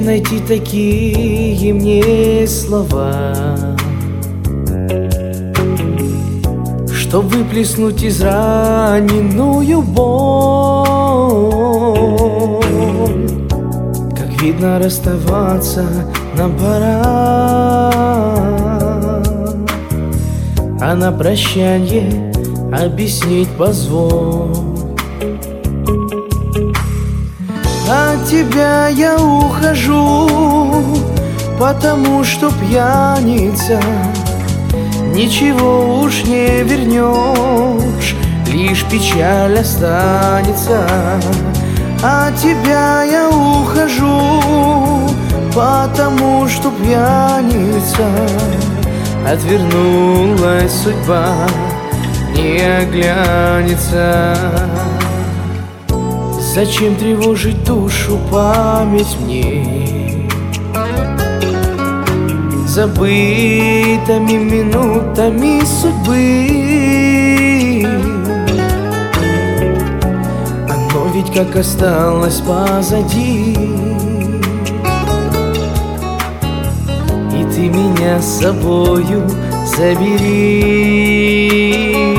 найти такие мне слова, чтоб выплеснуть израненную боль. Как видно, расставаться нам пора, а на прощанье объяснить позволь. От тебя я ухожу, потому что пьяница, ничего уж не вернешь, лишь печаль останется. От тебя я ухожу, потому что пьяница, отвернулась судьба, не оглянется. Зачем тревожить душу, память мне забытыми минутами судьбы? Оно ведь как осталось позади, и ты меня с собою забери.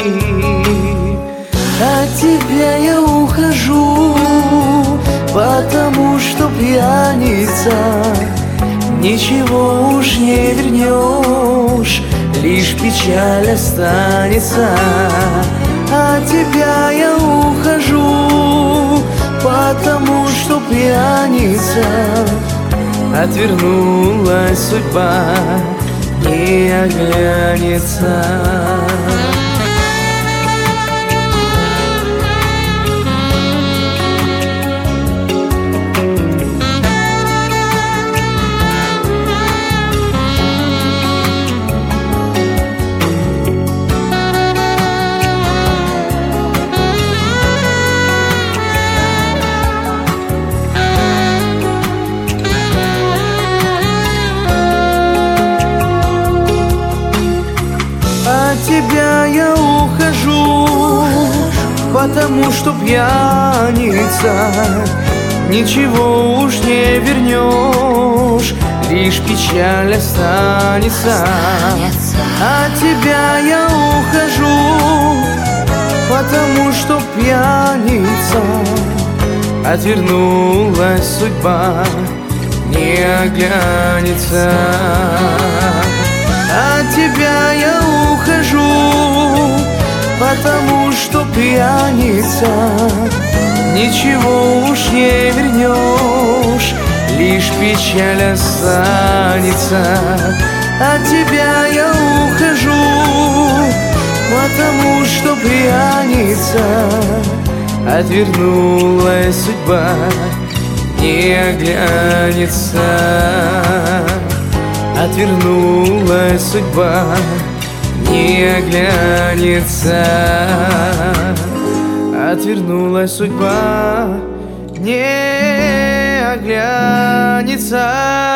От тебя я ухожу, потому что пьяница, ничего уж не вернешь, лишь печаль останется. От тебя я ухожу, потому что пьяница, отвернулась судьба, не оглянется. От тебя я ухожу, потому что пьяница, ничего уж не вернешь, лишь печаль останется. От тебя я ухожу, потому что пьяница, отвернулась судьба, не оглянется. От тебя я ухожу, потому что пьяница, ничего уж не вернешь, лишь печаль останется. От тебя я ухожу, потому что пьяница, отвернулась судьба, не оглянется. Отвернулась судьба, не оглянется. Отвернулась судьба, не оглянется.